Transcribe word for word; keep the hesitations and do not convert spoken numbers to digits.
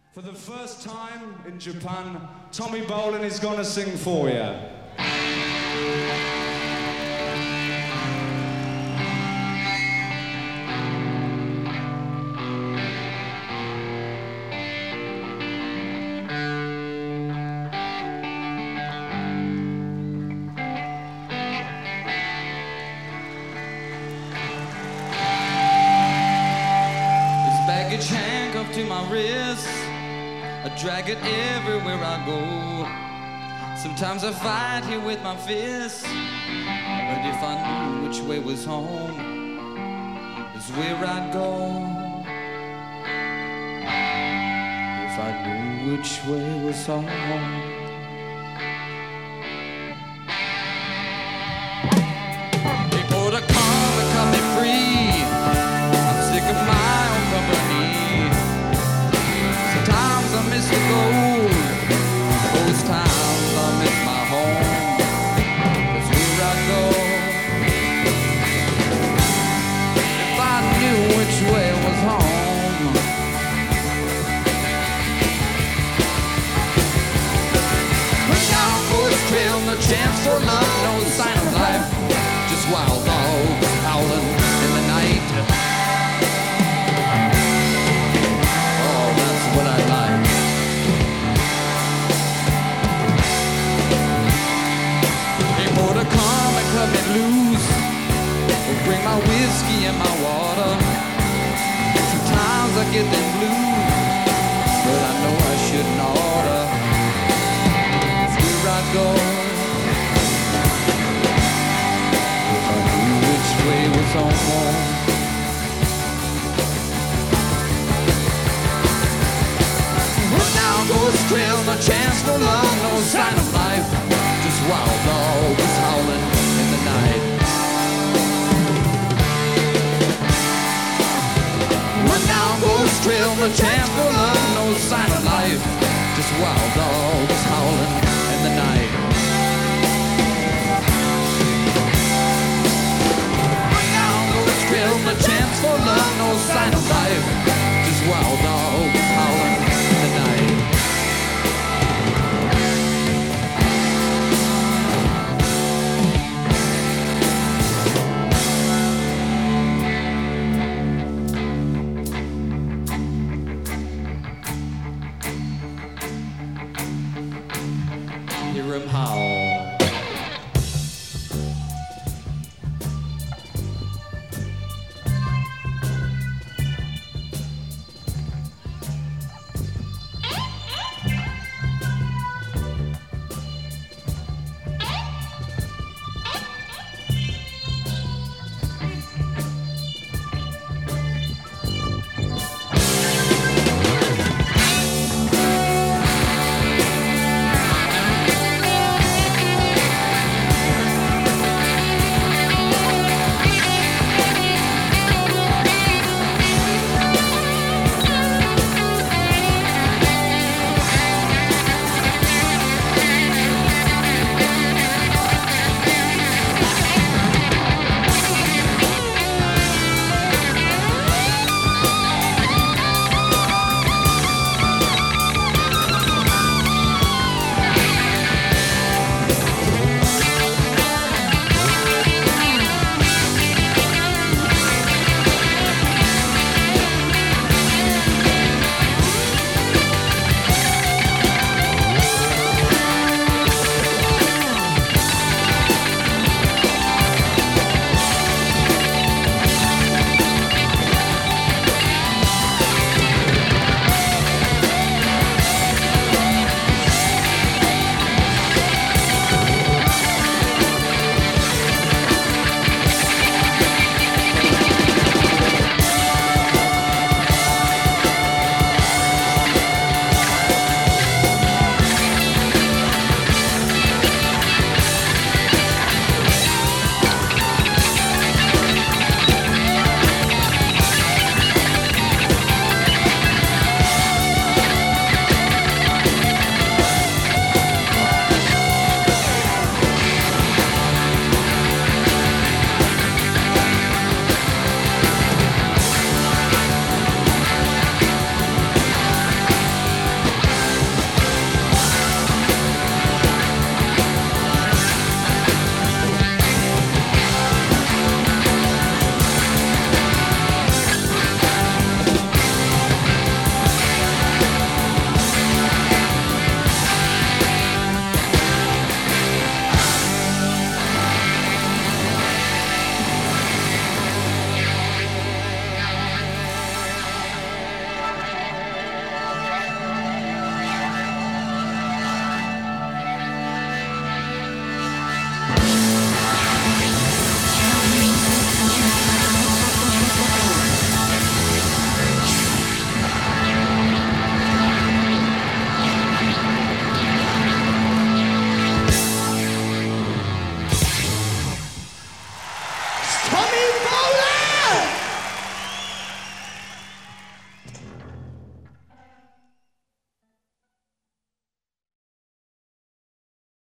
For the first time in Japan, Tommy Bolin is gonna sing for you. Baggage handcuffed to my wrist, I drag it everywhere I go. Sometimes I fight here with my fists, but if I knew which way was home, is where I'd go. If I knew which way was home. They put a car to cut me free. I'm sick of my own company. Sometimes I miss the gold. Those times I miss my home. That's where I go. If I knew which way was home. Put down Bush Trail, no chance for love, no sign of life. Just wild dogs howling in the night. What I like. They pour the calm and cut me loose. Or bring my whiskey and my water. Sometimes I get them blues, but I know I shouldn't order. It's where I go. If I knew which way was home. Ghost trail, no chance for love, no sign of life. Just wild dogs howling in the night. Run down Ghost trail, no chance for love, no sign of life. Just wild dogs howling in the night. Run down Ghost trail, no chance for love, no sign of life. Just wild dogs howling in the night. Hear him howl.